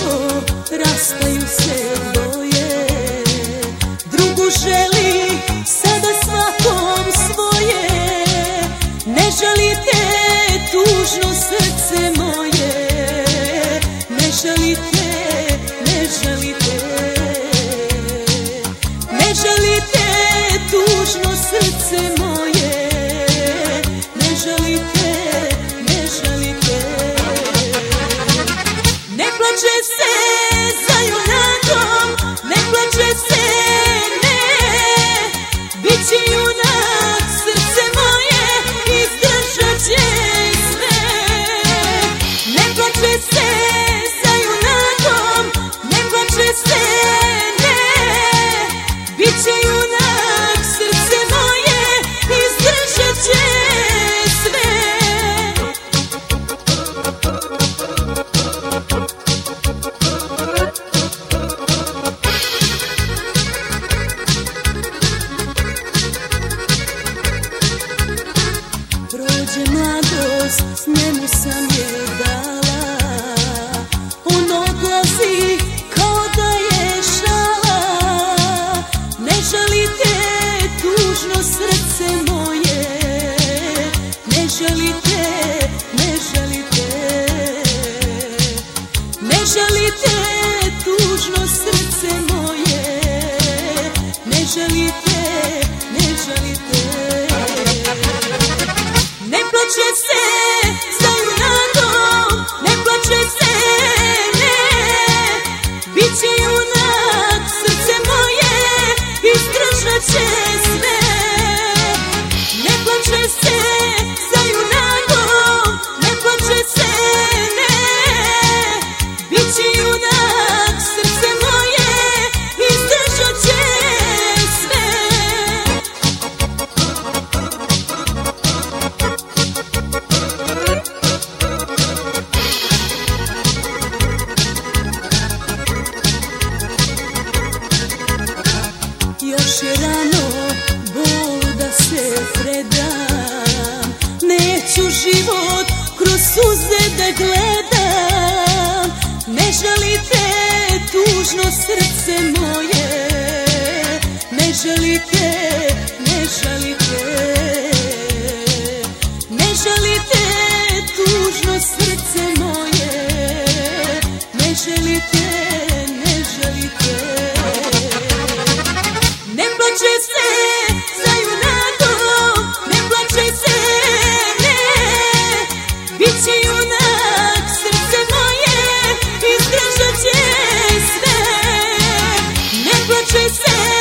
tako rastaju se dvoje. Drugu želi sada svakom svoje. Ne žalite tužno srce moje. Ne žalite, ne žalite. Ne žalite tužno srce moje. Ne žalite, ne žalite. Ne plače se za junakom, ne plače se, ne. Biće junak srce moje, izdržat će sve. Ne plače se za junakom, ne plače se, ne. Biće junak srce moje, izdržat će sve. Prođe mladost, njemu sam je dala. On odlazi kao da je šala. Ne žalite tužno srce moje. Ne žalite, ne žalite. Ne žalite tužno srce moje. Ne žalite, ne žalite. Ne plače se za junakom, ne plače se, ne. Biće junak srce moje, izdržat će sve. Ne plače se za junakom, ne plače se, ne. Biće junak srce moje, izdržat će sve. Još je rano, bol da se predam. Neću život kroz suze da gledam. Ne žalite tužno srce moje. Ne žalite, ne žalite. Ne žalite tužno srce moje. Ne žalite, ne žalite. Ne plače se za junakom, ne plače se, ne. Biće junak srce moje, izdržat će sve. Ne plače se